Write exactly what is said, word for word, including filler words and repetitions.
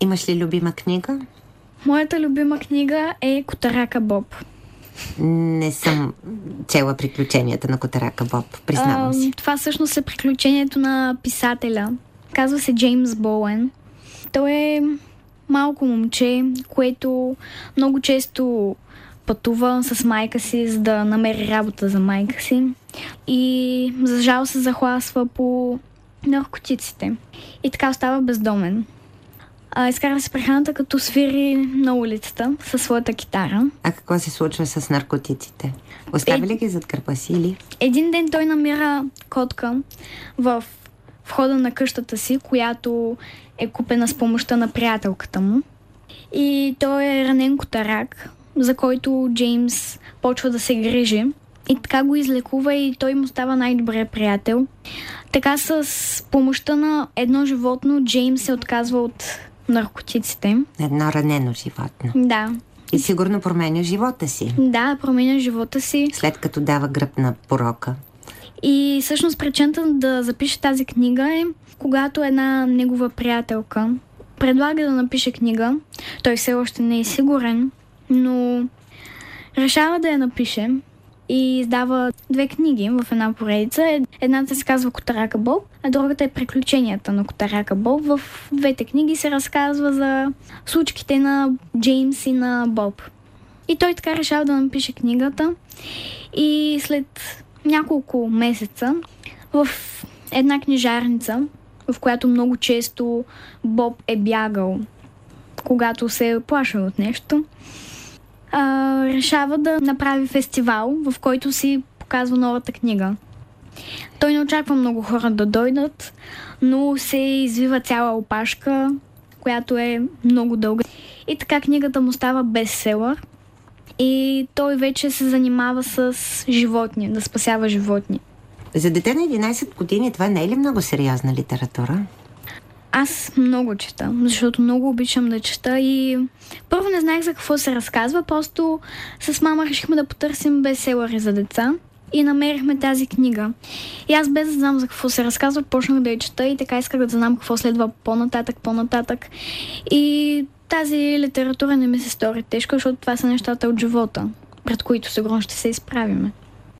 Имаш ли любима книга? Моята любима книга е Котарака Боб. Не съм чела приключенията на Котарака Боб, признавам си. А, това всъщност е приключението на писателя. Казва се Джеймс Боуен. Той е малко момче, което много често пътува с майка си, за да намери работа за майка си. И за жал се захласва по наркотиците. И така остава бездомен. А, изкара се прехраната, като свири на улицата със своята китара. А какво се случва с наркотиците? Остави ли ги зад гърба си или? Един ден той намира котка в входа на къщата си, която е купена с помощта на приятелката му. И той е ранен котарак, за който Джеймс почва да се грижи. И така го излекува и той му става най-добрият приятел. Така с помощта на едно животно Джеймс се отказва от наркотиците. Едно ранено животно. Да. И сигурно променя живота си. Да, променя живота си. След като дава гръб на порока. И всъщност причината да запише тази книга е, когато една негова приятелка предлага да напише книга. Той все още не е сигурен, но решава да я напише и издава две книги в една поредица. Едната се казва Котарака Боб, а другата е Приключенията на Котарака Боб. В двете книги се разказва за случките на Джеймс и на Боб. И той така решава да напише книгата и след няколко месеца в една книжарница, в която много често Боб е бягал, когато се е плашил от нещо, а, решава да направи фестивал, в който си показва новата книга. Той не очаква много хора да дойдат, но се извива цяла опашка, която е много дълга. И така книгата му става бестселър и той вече се занимава с животни, да спасява животни. За дете на единайсет години това не е ли много сериозна литература? Аз много чета, защото много обичам да чета и първо не знаех за какво се разказва, просто с мама решихме да потърсим бестселъри за деца и намерихме тази книга. И аз без да знам за какво се разказва, почнах да я чета и така исках да знам какво следва по-нататък, по-нататък. И тази литература не ми се стори тежка, защото това са нещата от живота, пред които сигурно ще се изправиме.